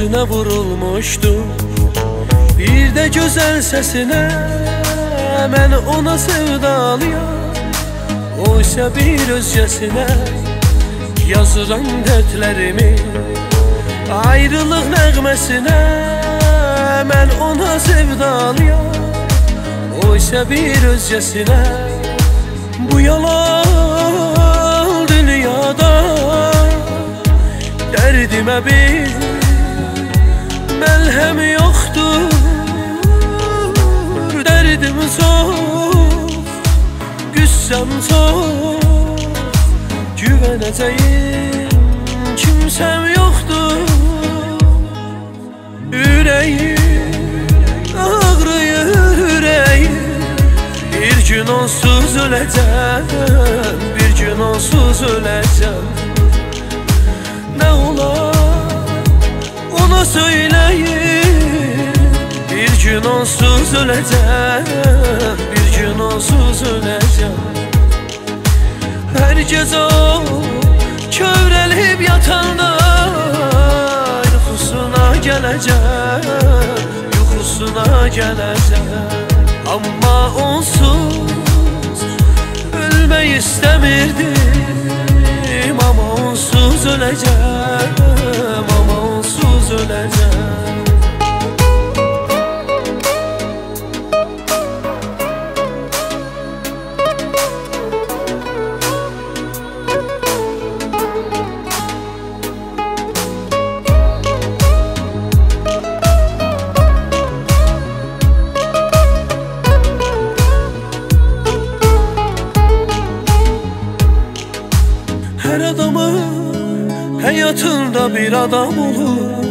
gözüne vurulmuşdum. Bir de güzel sesine ben ona sevdalıyam. Oysa bir özcesine yazıram dertlerimi. Ayrılık nəğməsinə mən ona sevdalıyam. Oysa bir özcəsinə bu yalan dünyada dərdimə bir məlhəm yoxdur. Dərdim çox, qüssəm çox, güvənəcəyim kimsəm yoxdur. Ürəyim ağrıyır, ürəyim. Bir gün onsuz öləcəm, bir gün onsuz öləcəm. Nə olar ona söyləyim. Bir gün onsuz öləcəm, bir gün onsuz öləcəm. Hər gecə o kövrəlib yatanda yuxusuna gələcəm, yuxusuna gələcəm. Amma onsuz ölmək istəmirdim. Amma onsuz öləcəm, amma onsuz öləcəm. Her adamın hayatında bir adam olur.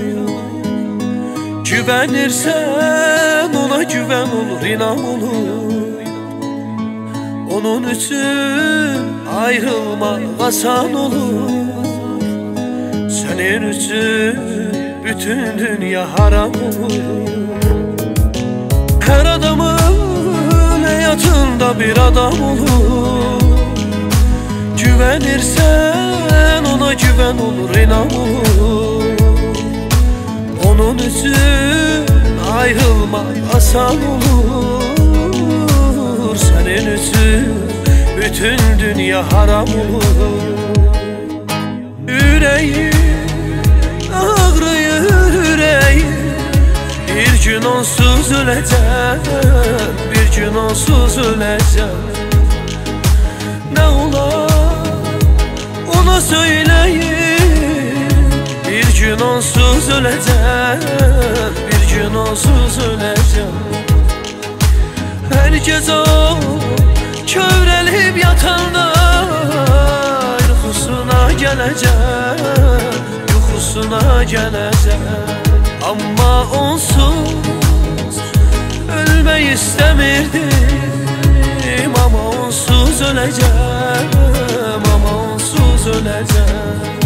Güvenirsen ona güven olur, inan olur. Onun için ayrılmak asan olur. Senin için bütün dünya haram olur. Her adamın hayatında bir adam olur. Güvenirsen ona güven olur, inan olur. Onun için ayrılmak asan olur. Senin için bütün dünya haram olur. Yüreğim ağrıyır, yüreğim. Bir gün onsuz öləcəm, bir gün onsuz öləcəm. Nə olar ona söyləyim. Bir gün onsuz öləcəm, bir gün onsuz öləcəm. Hər gecə o kövrəlib yatanda yuxusuna gələcəm, yuxusuna gələcəm. Amma onsuz ölmək istəmirdim. Amma onsuz öləcəm, amma onsuz öləcəm.